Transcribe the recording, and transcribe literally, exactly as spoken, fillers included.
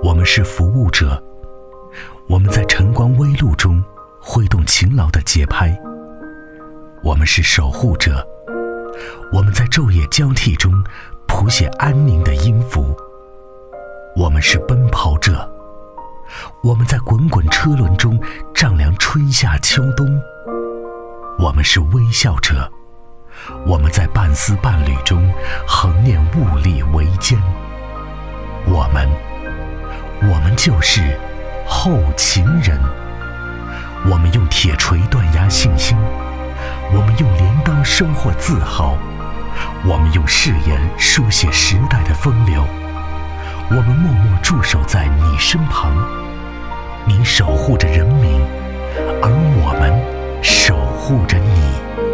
我们是服务者，我们在晨光微露中挥动勤劳的节拍；我们是守护者，我们在昼夜交替中谱写安宁的音符；我们是奔跑者，我们在滚滚车轮中丈量春夏秋冬；我们是微笑者，我们在半丝半缕中横念物力维艰。我们我们就是后勤人，我们用铁锤断压信心，我们用镰刀收获自豪，我们用誓言书写时代的风流。我们默默驻守在你身旁，你守护着人民，而我们守护着你。